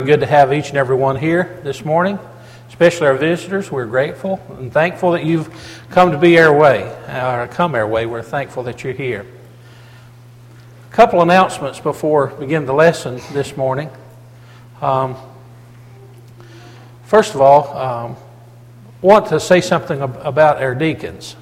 Good to have each and every one here this morning, especially our visitors. We're grateful and thankful that you've come to be our way, or come our way. We're thankful that you're here. A couple announcements before we begin the lesson this morning. First of all, want to say something about our deacons,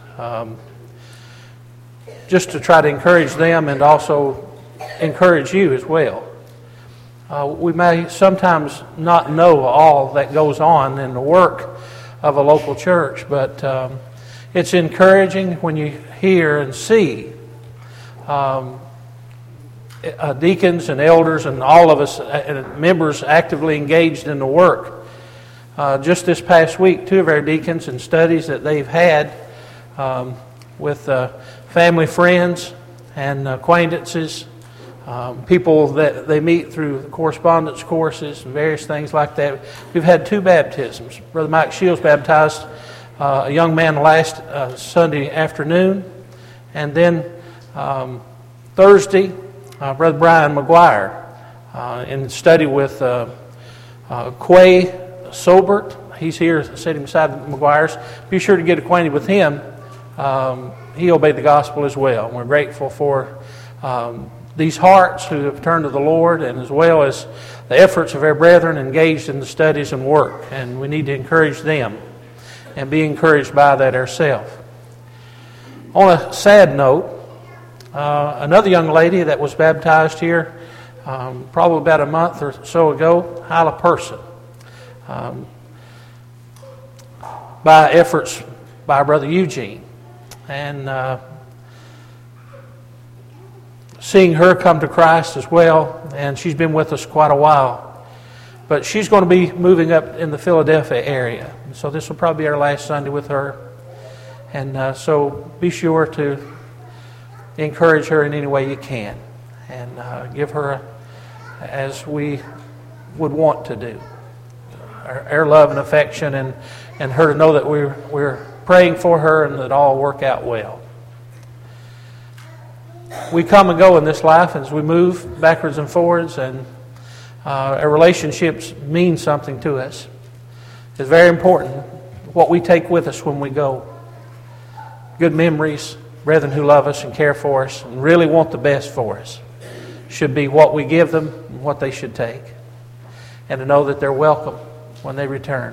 just to try to encourage them and also encourage you as well. We may sometimes not know all that goes on in the work of a local church, but it's encouraging when you hear and see deacons and elders and all of us members actively engaged in the work. Just this past week, 2 of our deacons in studies that they've had with family, friends, and acquaintances, people that they meet through correspondence courses and various things like that. We've had 2 baptisms. Brother Mike Shields baptized a young man last Sunday afternoon, and then Thursday, Brother Brian McGuire in study with Quay Sobert. He's here sitting beside the McGuires. Be sure to get acquainted with him. He obeyed the gospel as well. And we're grateful for these hearts who have turned to the Lord, and as well as the efforts of our brethren engaged in the studies and work. And we need to encourage them and be encouraged by that ourselves. On a sad note, another young lady that was baptized here probably about a month or so ago, Hyla Person, by efforts by Brother Eugene. And seeing her come to Christ as well, and she's been with us quite a while. But she's going to be moving up in the Philadelphia area. So this will probably be our last Sunday with her. And so be sure to encourage her in any way you can, and give her as we would want to do. Our love and affection, and her to know that we're praying for her and that all work out well. We come and go in this life as we move backwards and forwards, and our relationships mean something to us. It's very important what we take with us when we go. Good memories, brethren who love us and care for us and really want the best for us should be what we give them and what they should take. And to know that they're welcome when they return.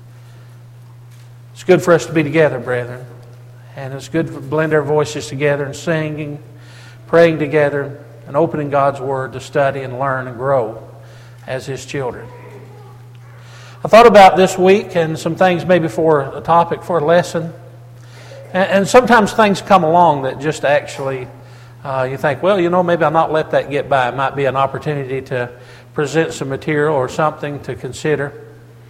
It's good for us to be together, brethren. And it's good to blend our voices together and singing, praying together, and opening God's Word to study and learn and grow as His children. I thought about this week and some things maybe for a topic for a lesson. And sometimes things come along that just actually you think, well, maybe I'll not let that get by. It might be an opportunity to present some material or something to consider.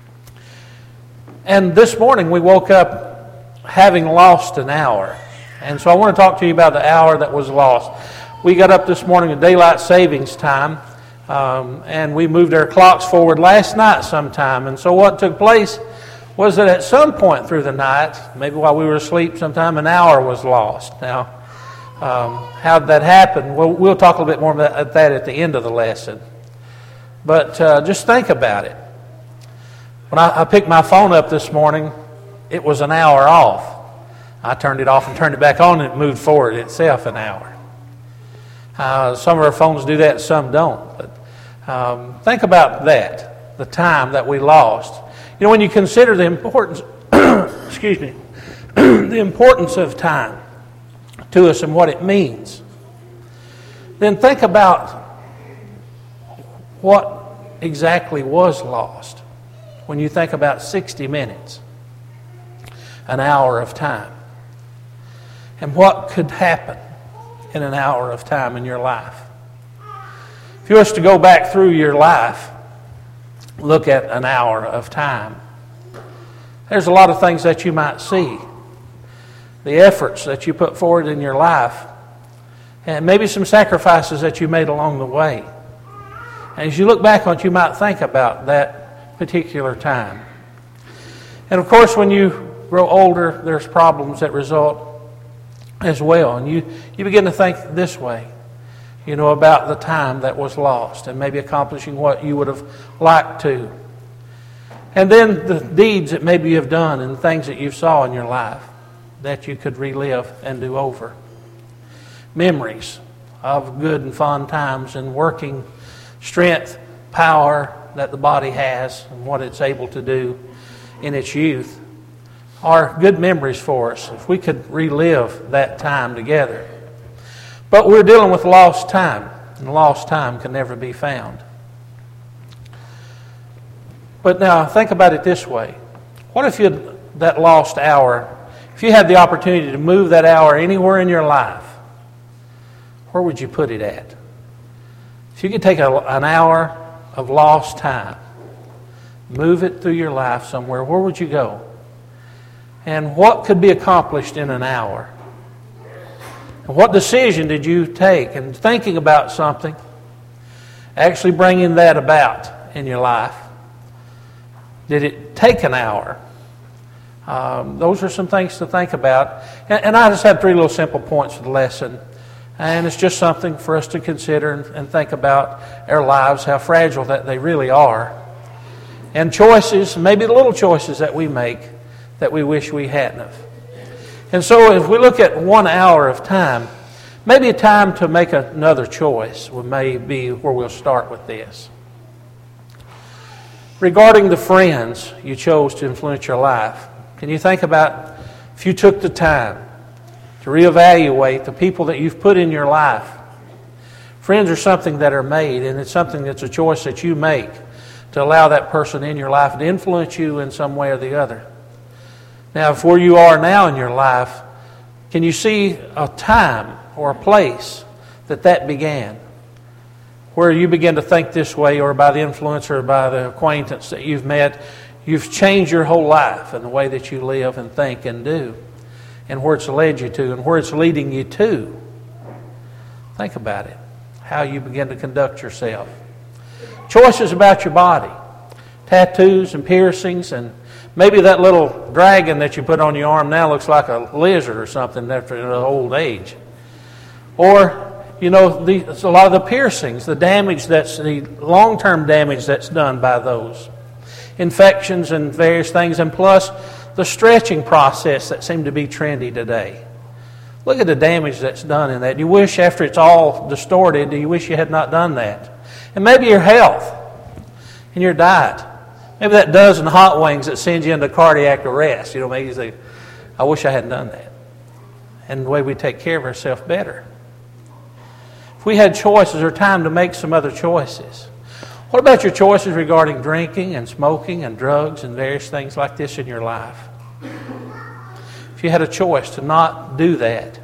And this morning we woke up having lost an hour. And so I want to talk to you about the hour that was lost. We got up this morning at daylight savings time, and we moved our clocks forward last night sometime. And so what took place was that at some point through the night, maybe while we were asleep sometime, an hour was lost. Now, how did that happen? Well, we'll talk a little bit more about that at the end of the lesson. But just think about it. When I picked my phone up this morning, it was an hour off. I turned it off and turned it back on, and it moved forward itself an hour. Some of our phones do that, some don't. But think about that, the time that we lost. When you consider the importance, the importance of time to us and what it means, then think about what exactly was lost when you think about 60 minutes, an hour of time, and what could happen in an hour of time in your life. If you was to go back through your life, look at an hour of time, there's a lot of things that you might see. The efforts that you put forward in your life, and maybe some sacrifices that you made along the way. And as you look back on it, you might think about that particular time. And of course, when you grow older, there's problems that result as well. And you begin to think this way. about the time that was lost and maybe accomplishing what you would have liked to. And then the deeds that maybe you've done and things that you saw in your life that you could relive and do over. Memories of good and fond times and working strength, power that the body has and what it's able to do in its youth are good memories for us if we could relive that time together. But we're dealing with lost time, and lost time can never be found. But now think about it this way. What if that lost hour, if you had the opportunity to move that hour anywhere in your life, where would you put it at? If you could take an hour of lost time, move it through your life somewhere, where would you go? And what could be accomplished in an hour? And what decision did you take in thinking about something, actually bringing that about in your life? Did it take an hour? Those are some things to think about. And I just have 3 little simple points for the lesson. And it's just something for us to consider and think about our lives, how fragile that they really are. And choices, maybe the little choices that we make that we wish we hadn't have. And so if we look at 1 hour of time, maybe a time to make another choice may be where we'll start with this. Regarding the friends you chose to influence your life, can you think about if you took the time to reevaluate the people that you've put in your life? Friends are something that are made, and it's something that's a choice that you make to allow that person in your life to influence you in some way or the other. Now, if where you are now in your life, can you see a time or a place that began? Where you begin to think this way, or by the influence or by the acquaintance that you've met, you've changed your whole life and the way that you live and think and do, and where it's led you to and where it's leading you to. Think about it, how you begin to conduct yourself. Choices about your body, tattoos and piercings, and maybe that little dragon that you put on your arm now looks like a lizard or something after an old age. Or a lot of the piercings, the damage the long-term damage that's done by those. Infections and various things, and plus the stretching process that seemed to be trendy today. Look at the damage that's done in that. You wish after it's all distorted, you wish you had not done that. And maybe your health and your diet. Maybe that dozen hot wings that sends you into cardiac arrest. Maybe you say, I wish I hadn't done that. And the way we take care of ourselves better. If we had choices or time to make some other choices. What about your choices regarding drinking and smoking and drugs and various things like this in your life? If you had a choice to not do that.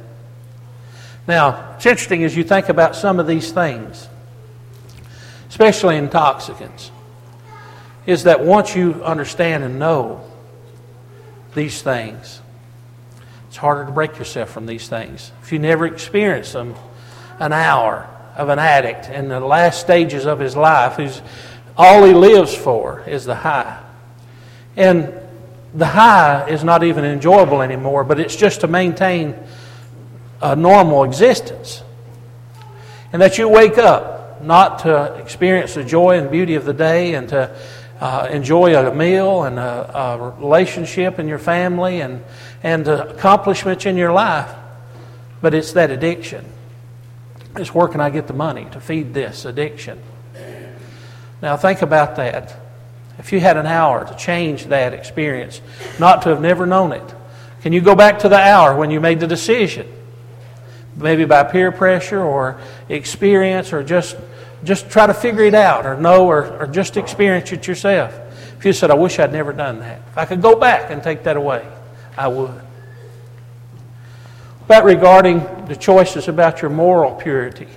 Now, it's interesting as you think about some of these things, especially intoxicants, is that once you understand and know these things, it's harder to break yourself from these things. If you never experience them, an hour of an addict in the last stages of his life, all he lives for is the high. And the high is not even enjoyable anymore, but it's just to maintain a normal existence. And that you wake up not to experience the joy and beauty of the day and to enjoy a meal and a relationship in your family and accomplishments in your life, but it's that addiction. It's where can I get the money to feed this addiction? Now think about that. If you had an hour to change that experience, not to have never known it, can you go back to the hour when you made the decision? Maybe by peer pressure or experience, or just try to figure it out or know or just experience it yourself. If you said, I wish I'd never done that. If I could go back and take that away, I would. But regarding the choices about your moral purity,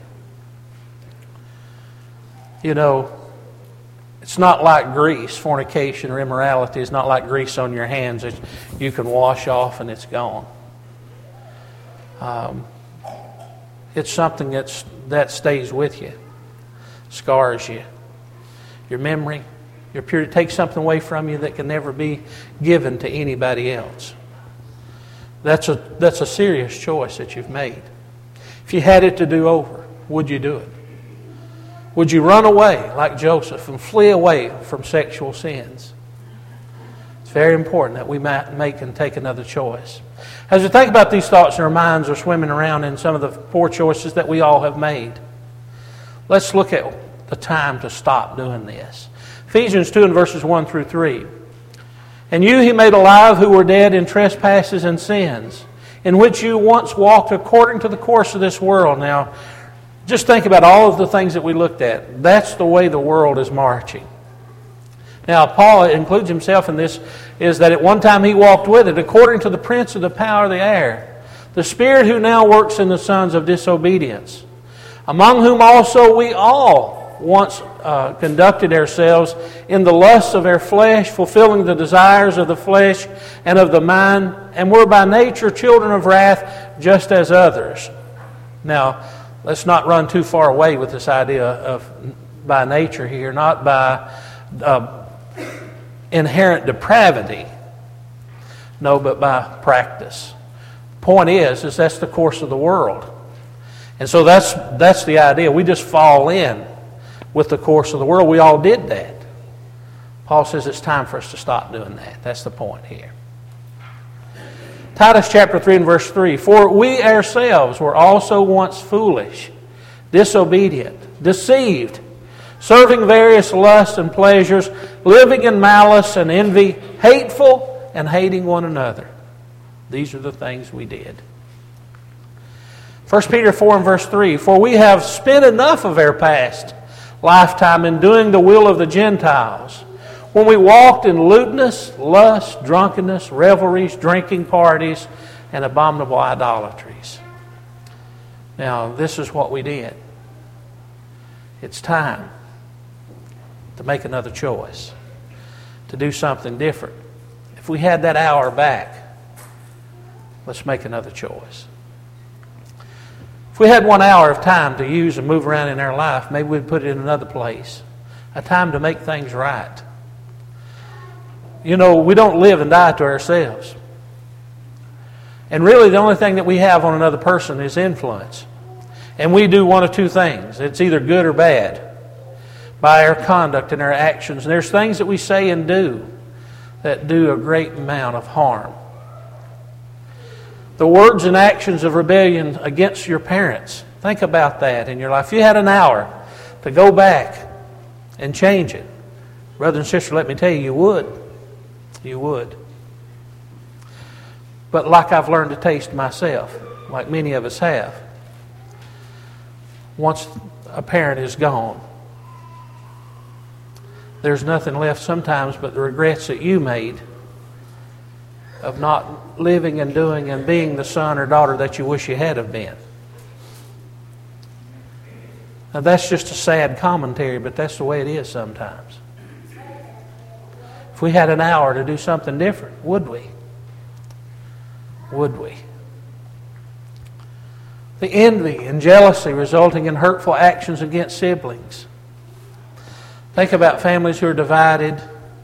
it's not like grease. Fornication or immorality is not like grease on your hands that you can wash off and it's gone. It's something that stays with you, scars you. Your memory, your purity, takes something away from you that can never be given to anybody else. That's a serious choice that you've made. If you had it to do over, would you do it? Would you run away like Joseph and flee away from sexual sins? It's very important that we make and take another choice. As we think about these thoughts in our minds are swimming around in some of the poor choices that we all have made, let's look at the time to stop doing this. Ephesians 2 and verses 1 through 3. And you he made alive who were dead in trespasses and sins, in which you once walked according to the course of this world. Now, just think about all of the things that we looked at. That's the way the world is marching. Now, Paul includes himself in this, is that at one time he walked with it, according to the prince of the power of the air, the spirit who now works in the sons of disobedience, among whom also we all once conducted ourselves in the lusts of our flesh, fulfilling the desires of the flesh and of the mind, and were by nature children of wrath, just as others. Now, let's not run too far away with this idea of by nature here, not by inherent depravity. No, but by practice. Point is that's the course of the world. And so that's the idea. We just fall in with the course of the world. We all did that. Paul says it's time for us to stop doing that. That's the point here. Titus chapter 3 and verse 3. For we ourselves were also once foolish, disobedient, deceived, serving various lusts and pleasures, living in malice and envy, hateful and hating one another. These are the things we did. 1 Peter 4 and verse 3. For we have spent enough of our past lifetime in doing the will of the Gentiles, when we walked in lewdness, lust, drunkenness, revelries, drinking parties, and abominable idolatries. Now, this is what we did. It's time to make another choice, to do something different. If we had that hour back, let's make another choice. If we had 1 hour of time to use and move around in our life, maybe we'd put it in another place. A time to make things right. You know, we don't live and die to ourselves. And really the only thing that we have on another person is influence. And we do one of two things. It's either good or bad by our conduct and our actions. And there's things that we say and do that do a great amount of harm. The words and actions of rebellion against your parents. Think about that in your life. If you had an hour to go back and change it, brother and sister, let me tell you, you would. You would. But like I've learned to taste myself, like many of us have, once a parent is gone, there's nothing left sometimes but the regrets that you made of not living and doing and being the son or daughter that you wish you had have been. Now that's just a sad commentary, but that's the way it is sometimes. If we had an hour to do something different, would we? Would we? The envy and jealousy resulting in hurtful actions against siblings. Think about families who are divided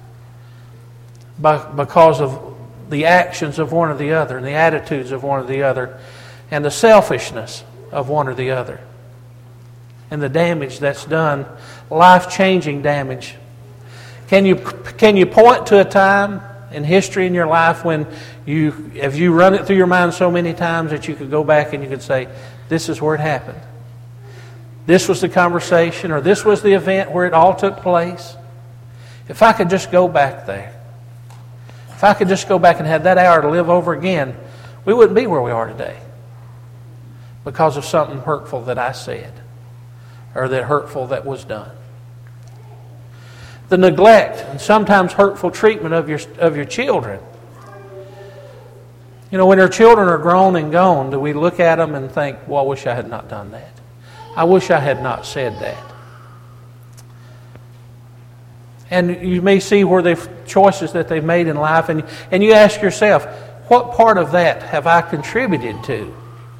because of the actions of one or the other, and the attitudes of one or the other, and the selfishness of one or the other, and the damage that's done, life-changing damage. Can you point to a time in history in your life when have you run it through your mind so many times that you could go back and you could say, this is where it happened. This was the conversation, or this was the event where it all took place. If I could just go back there, if I could just go back and have that hour to live over again, we wouldn't be where we are today because of something hurtful that I said or that hurtful that was done. The neglect and sometimes hurtful treatment of your children. You know, when our children are grown and gone, do we look at them and think, well, I wish I had not done that. I wish I had not said that. And you may see where they've choices that they've made in life, and you ask yourself, what part of that have I contributed to?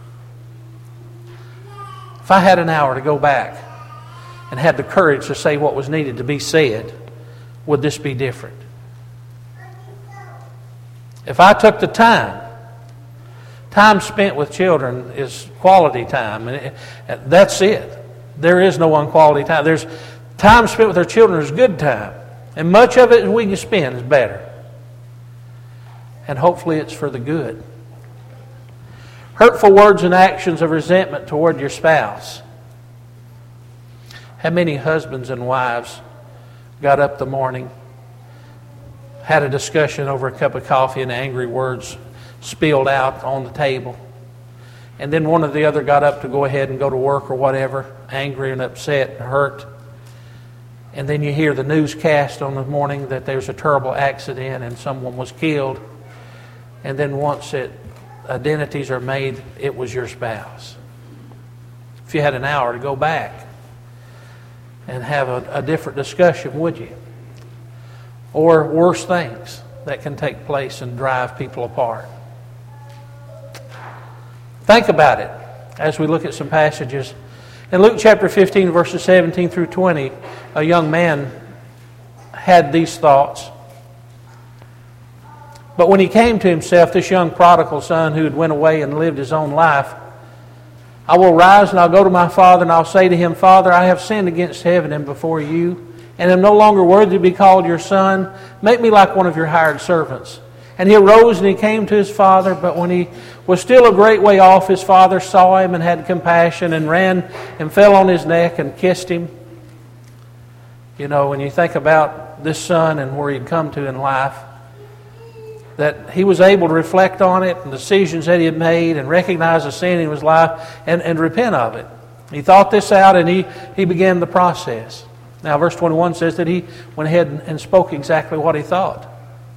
If I had an hour to go back and had the courage to say what was needed to be said, would this be different? If I took the time Time spent with children is quality time, and that's it. There is no unquality time. There's time spent with our children is good time, and much of it we can spend is better. And hopefully it's for the good. Hurtful words and actions of resentment toward your spouse. How many husbands and wives got up the morning, had a discussion over a cup of coffee, and angry words spilled out on the table, and then one or the other got up to go ahead and go to work or whatever, angry and upset and hurt, and then you hear the newscast on the morning that there's a terrible accident and someone was killed, and then once identities are made, it was your spouse. If you had an hour to go back and have a different discussion, would you? Or worse things that can take place and drive people apart. Think about it as we look at some passages. In Luke chapter 15, verses 17 through 20, a young man had these thoughts. But when he came to himself, this young prodigal son who had went away and lived his own life, I will rise and I'll go to my father and I'll say to him, Father, I have sinned against heaven and before you, and am no longer worthy to be called your son. Make me like one of your hired servants. And he arose and he came to his father, but when he was still a great way off, his father saw him and had compassion and ran and fell on his neck and kissed him. You know, when you think about this son and where he'd come to in life, that he was able to reflect on it and the decisions that he had made and recognize the sin in his life and repent of it. He thought this out and he began the process. Now, verse 21 says that he went ahead and spoke exactly what he thought.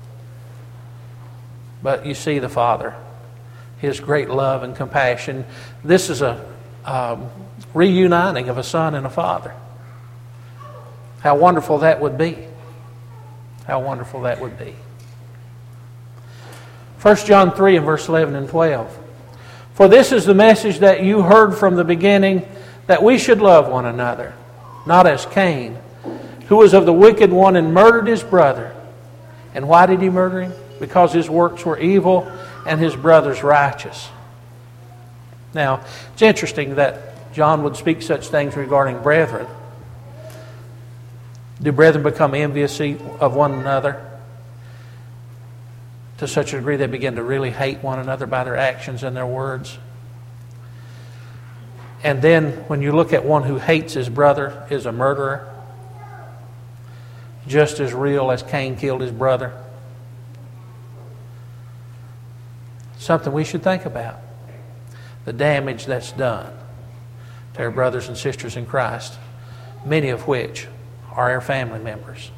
But you see the Father, His great love and compassion. This is a reuniting of a son and a father. How wonderful that would be. How wonderful that would be. 1 John 3 and verse 11 and 12. For this is the message that you heard from the beginning, that we should love one another, not as Cain, who was of the wicked one and murdered his brother. And why did he murder him? Because his works were evil and his brother's righteous. Now, it's interesting that John would speak such things regarding brethren. Do brethren become envious of one another to such a degree they begin to really hate one another by their actions and their words? And then when you look at one who hates his brother is a murderer, just as real as Cain killed his brother. Something we should think about. The damage that's done to our brothers and sisters in Christ, many of which are our family members.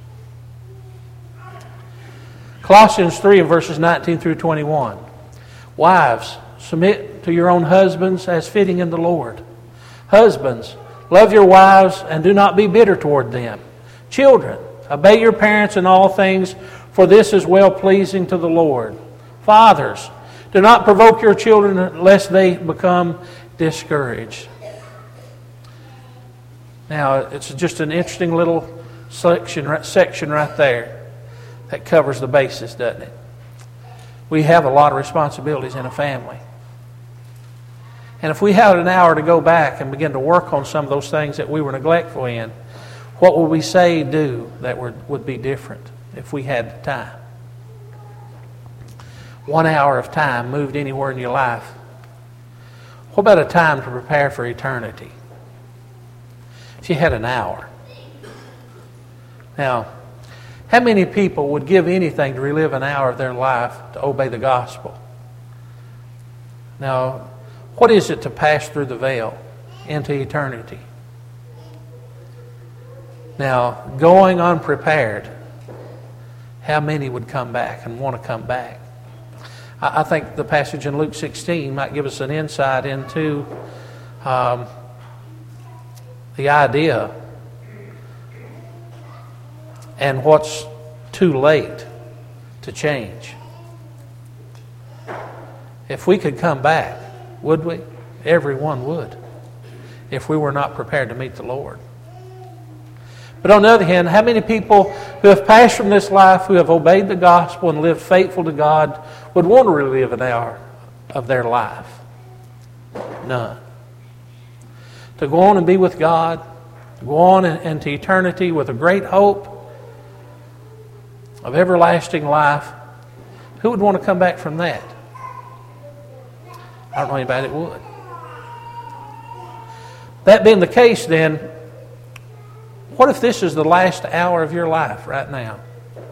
Colossians 3 and verses 19 through 21. Wives, submit to your own husbands as fitting in the Lord. Husbands, love your wives and do not be bitter toward them. Children, obey your parents in all things, for this is well-pleasing to the Lord. Fathers, do not provoke your children lest they become discouraged. Now, it's just an interesting little section right there that covers the basis, doesn't it? We have a lot of responsibilities in a family. And if we had an hour to go back and begin to work on some of those things that we were neglectful in, what would we say, do that would be different if we had the time? 1 hour of time moved anywhere in your life. What about a time to prepare for eternity? If you had an hour. Now, how many people would give anything to relive an hour of their life to obey the gospel? Now, what is it to pass through the veil into eternity? Now, going unprepared, how many would come back and want to come back? I think the passage in Luke 16 might give us an insight into the idea and what's too late to change. If we could come back, would we? Everyone would, if we were not prepared to meet the Lord. But on the other hand, how many people who have passed from this life, who have obeyed the gospel and lived faithful to God, would want to relive an hour of their life? None. To go on and be with God, to go on into eternity with a great hope of everlasting life, who would want to come back from that? I don't know anybody that would. That being the case, then, what if this is the last hour of your life right now?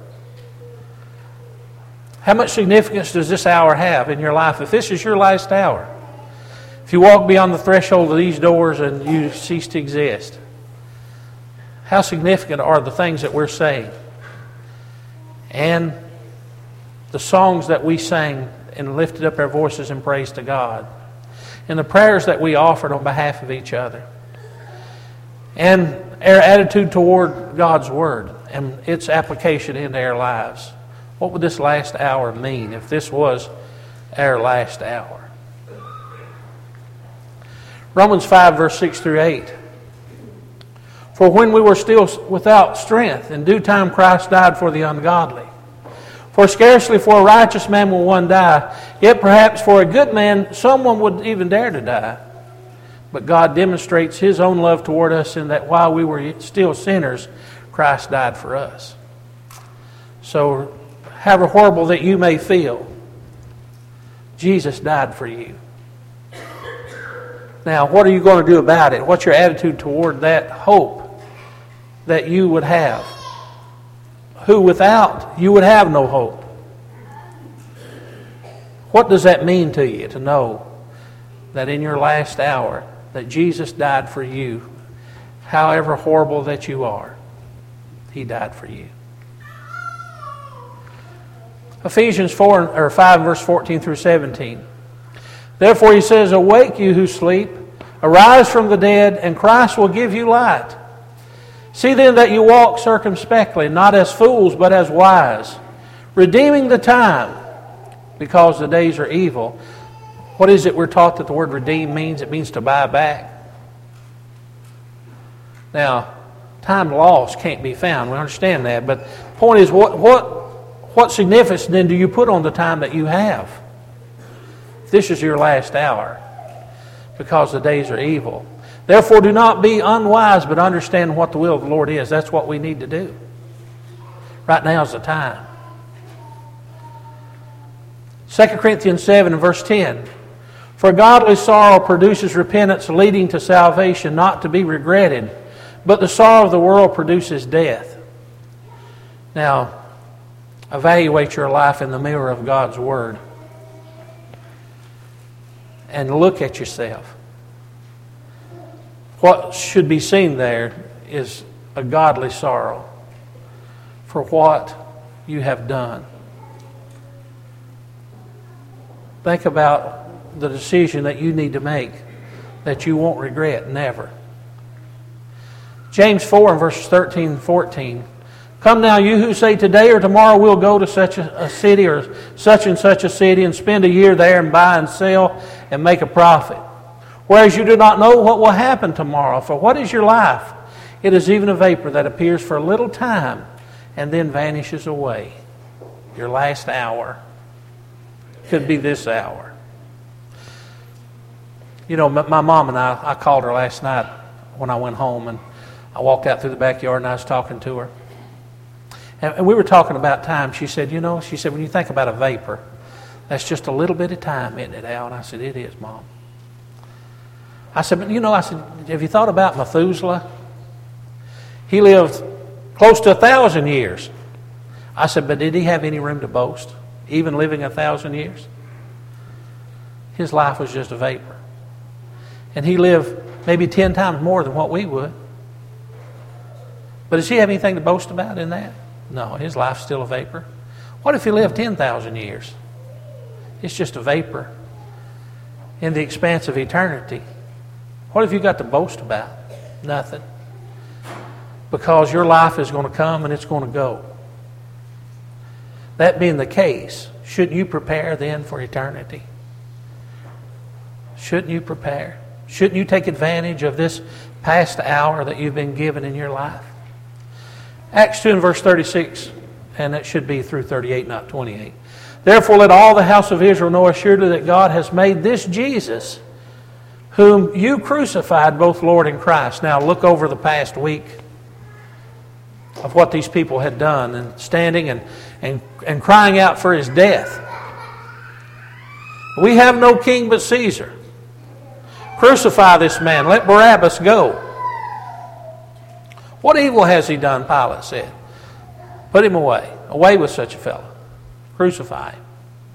How much significance does this hour have in your life if this is your last hour? If you walk beyond the threshold of these doors and you cease to exist, how significant are the things that we're saying? And the songs that we sang and lifted up our voices in praise to God, and the prayers that we offered on behalf of each other, and our attitude toward God's Word and its application into our lives. What would this last hour mean if this was our last hour? Romans 5, verse 6 through 8. For when we were still without strength, in due time Christ died for the ungodly. For scarcely for a righteous man will one die, yet perhaps for a good man someone would even dare to die. But God demonstrates His own love toward us in that while we were still sinners, Christ died for us. So, however horrible that you may feel, Jesus died for you. Now, what are you going to do about it? What's your attitude toward that hope that you would have? Who without you would have no hope. What does that mean to you to know that in your last hour that Jesus died for you, however horrible that you are? He died for you. Ephesians 5 verse 14 through 17. Therefore he says, awake you who sleep, arise from the dead, and Christ will give you light. See then that you walk circumspectly, not as fools, but as wise, redeeming the time, because the days are evil. What is it we're taught that the word redeem means? It means to buy back. Now, time lost can't be found. We understand that. But the point is, what significance then do you put on the time that you have? If this is your last hour, because the days are evil. Therefore, do not be unwise, but understand what the will of the Lord is. That's what we need to do. Right now is the time. 2 Corinthians 7 and verse 10. For godly sorrow produces repentance leading to salvation, not to be regretted. But the sorrow of the world produces death. Now, evaluate your life in the mirror of God's Word. And look at yourself. What should be seen there is a godly sorrow for what you have done. Think about the decision that you need to make that you won't regret, never. James 4 and verses 13 and 14. Come now, you who say today or tomorrow we'll go to such a city or such and such a city and spend a year there and buy and sell and make a profit. Whereas you do not know what will happen tomorrow. For what is your life? It is even a vapor that appears for a little time and then vanishes away. Your last hour could be this hour. You know, my mom and I called her last night when I went home, and I walked out through the backyard and I was talking to her. And we were talking about time. She said, when you think about a vapor, that's just a little bit of time, isn't it, Al? And I said, it is, Mom. I said, have you thought about Methuselah? He lived close to 1,000 years. I said, but did he have any room to boast, even living 1,000 years? His life was just a vapor. And he lived maybe 10 times more than what we would. But does he have anything to boast about in that? No, his life's still a vapor. What if he lived 10,000 years? It's just a vapor in the expanse of eternity. What have you got to boast about? Nothing. Because your life is going to come and it's going to go. That being the case, shouldn't you prepare then for eternity? Shouldn't you prepare? Shouldn't you take advantage of this past hour that you've been given in your life? Acts 2 and verse 36, and that should be through 38, not 28. Therefore let all the house of Israel know assuredly that God has made this Jesus, whom you crucified, both Lord and Christ. Now look over the past week of what these people had done, and standing and crying out for his death. We have no king but Caesar. Crucify this man. Let Barabbas go. What evil has he done? Pilate said. Put him away. Away with such a fellow. Crucify him.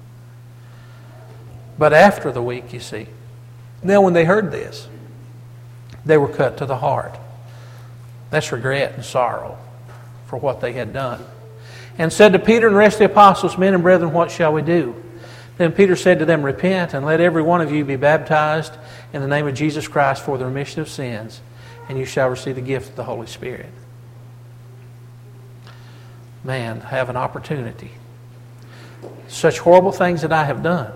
But after the week, you see, now when they heard this, they were cut to the heart. That's regret and sorrow for what they had done. And said to Peter and the rest of the apostles, Men and brethren, what shall we do? Then Peter said to them, Repent, and let every one of you be baptized in the name of Jesus Christ for the remission of sins, and you shall receive the gift of the Holy Spirit. Man, have an opportunity. Such horrible things that I have done,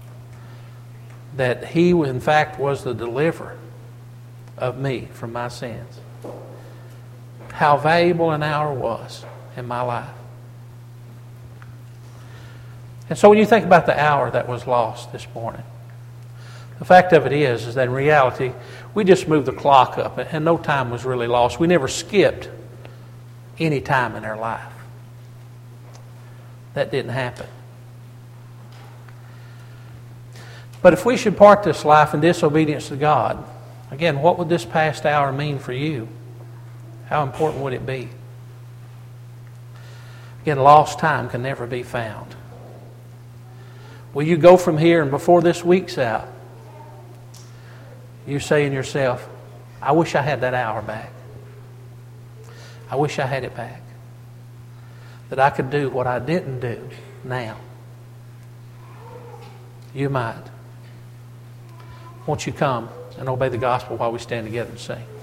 that he, in fact, was the deliverer of me from my sins. How valuable an hour was in my life. And so when you think about the hour that was lost this morning, the fact of it is that in reality, we just moved the clock up and no time was really lost. We never skipped any time in our life. That didn't happen. But if we should part this life in disobedience to God, again, what would this past hour mean for you? How important would it be? Again, lost time can never be found. Will you go from here and before this week's out, you saying to yourself, I wish I had that hour back. I wish I had it back. That I could do what I didn't do now. You might. Won't you come and obey the gospel while we stand together and sing?